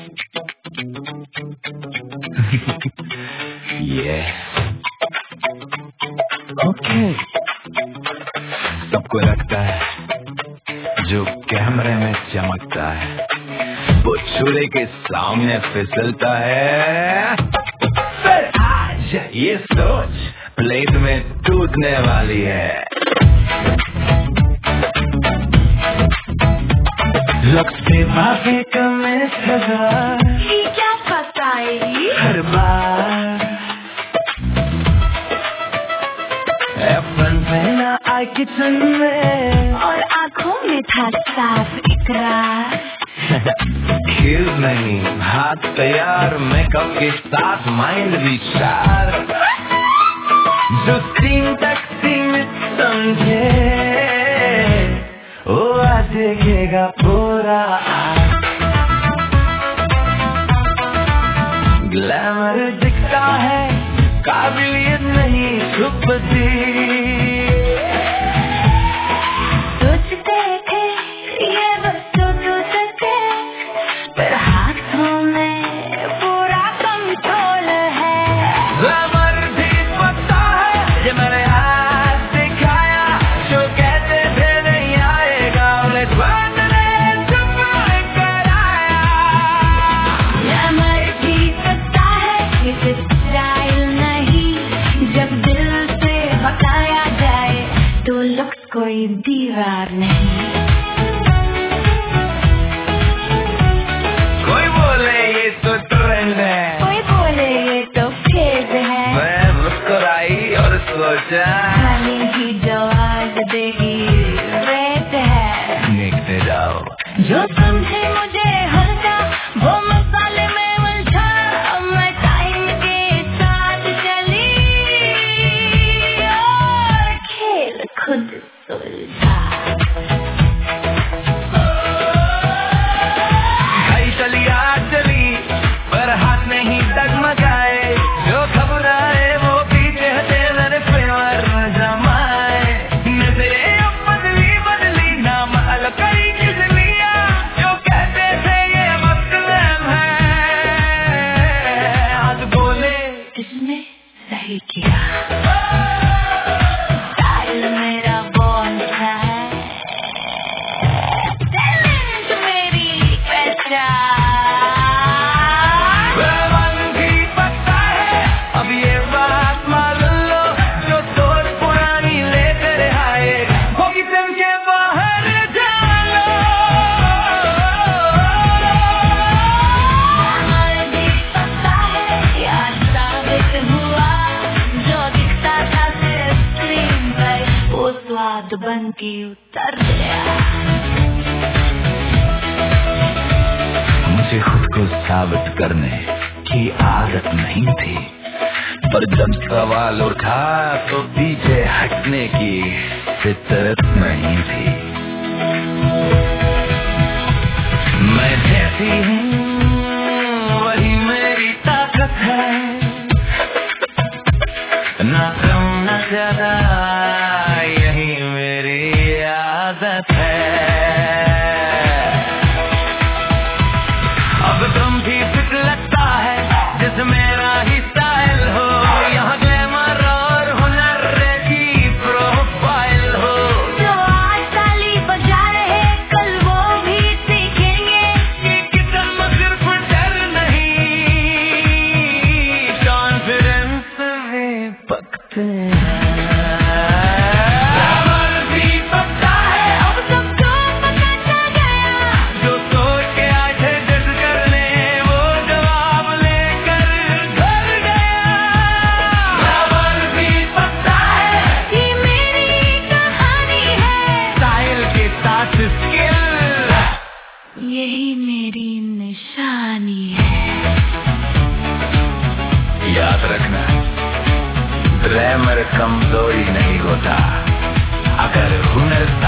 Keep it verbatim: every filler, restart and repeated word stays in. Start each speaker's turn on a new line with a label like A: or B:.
A: Yeah. Okay. सबको लगता है जो कैमरे में चमकता है वो छुरे के सामने फिसलता है। फिर आज ये सोच प्लेट में टूटने वाली है। लक्स पे भागे कमे सजा क्या फसाई हर बार पहना आई किचन में और आंखों में था साफ इकरार। खीर नहीं हाथ तैयार मेकअप के साथ माइंड विचार जो सीन तक सीमित समझे वो आज देखेगा पूरा। ग्लैमर दिखता है काबिलियत नहीं छुपती। सोचते थे ये बस तो टूट सके पर हाथों में पूरा कंट्रोल है। ग्लैमर भी पता है ये मैंने हाथ दिखाया जो कहते थे नहीं आएगा उन्हें ध्यान ने चुप कराया। ग्लैमर भी पता है ये स्टाइल जब दिल से बताया जाए तो लुक्स कोई दीवार नहीं। कोई बोले ये तो ट्रेंड है कोई बोले ये तो फेज है। मैं मुस्कुराई और सोचा खाने की जवाब देगी रेट है। देखते जाओ जो समझे मुझे हल्का वो मसाले में उलझा मैं टाइम के साथ चली और खेल खुद सुलझा। भाई चली आ चली पर हाथ नहीं डगमगाए जो घबराए वो पीछे हटे मेरे फेवर जमाए। नजरे बदली बदली नाम अलग करी किस लिया जो कहते थे ये मसलम है। आज बोले किसने सही किया स्टाइल मेरा बॉन्ड है टैलेंट मेरी पहचान। भी पता है अब ये बात मान लो जो सोच पुरानी लेकर आए वो किचन के बाहर जानो। भी पता है यार साबित हुआ जो दिखता था सिर्फ स्क्रीन पर वो स्वाद बन के उतर गया। मुझे खुद को साबित करने की आदत नहीं थी पर जब सवाल उठा तो पीछे हटने की फितरत नहीं थी। मैं जैसी हूँ वही मेरी ताकत है ना कम ना ज्यादा यही मेरी आदत है। अब तुम भी फिट लगता है जिस मेरा ही स्टाइल हो यहाँ ग्लैमर और हुनर की प्रोफाइल हो। जो आज ताली बजा रहे कल वो भी सीखेंगे कि किचन में सिर्फ डर नहीं कॉन्फिडेंस भी पकते हैं। यही मेरी निशानी है। याद रखना ग्लैमर कमजोरी नहीं होता अगर हुनर